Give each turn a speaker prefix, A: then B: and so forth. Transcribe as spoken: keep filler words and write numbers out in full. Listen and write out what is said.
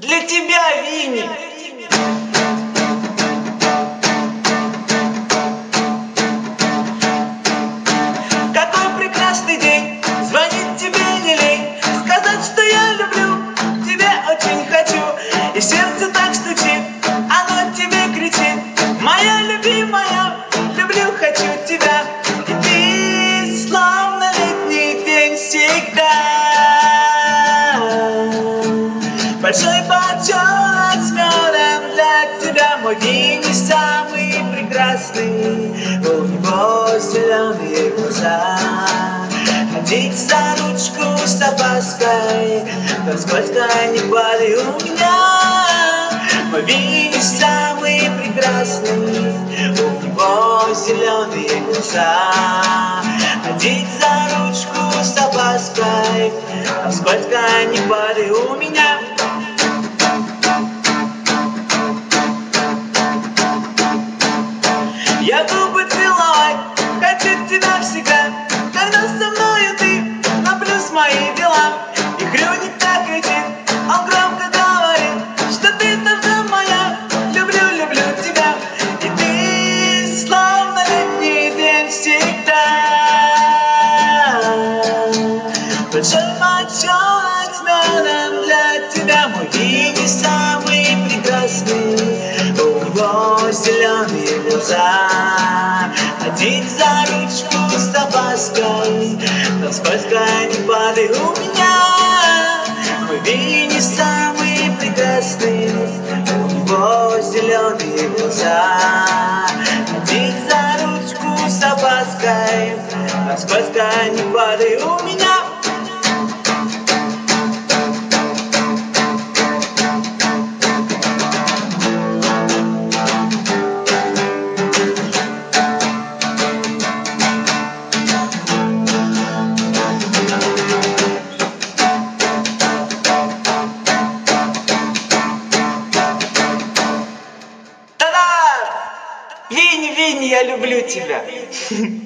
A: Для тебя, Винни. Какой прекрасный день, звонить тебе не лень, сказать, что я люблю, тебя очень хочу. И сердце так стучит, оно тебе кричит: моя любимая, люблю, хочу тебя. И ты, словно летний день, всегда. Большой бочонок с медом для тебя, мой Винни самый прекрасный. У него зеленые глаза. Ходить за ручку с опаской, но сколько не падай у меня. Мой Винни самый прекрасный, у него зеленые глаза. Ходить за ручку с опаской, но сколько не падай у меня. Я губы целовать хочу тебя всегда, когда со мною ты, но плюс мои дела. И хрюник так кричит, он громко говорит, что ты тоже моя, люблю, люблю тебя. И ты, словно летний день, всегда. Большой бочонок с медом для тебя, мой Винни самый прекрасный. У него зеленые глаза. Ходить за ручку с опаской, но сколько не падай у меня. Мой Винни самый прекрасный, у него зеленые глаза. Ходить за ручку с опаской, но сколько не падай у меня. Винни, Винни, я люблю тебя.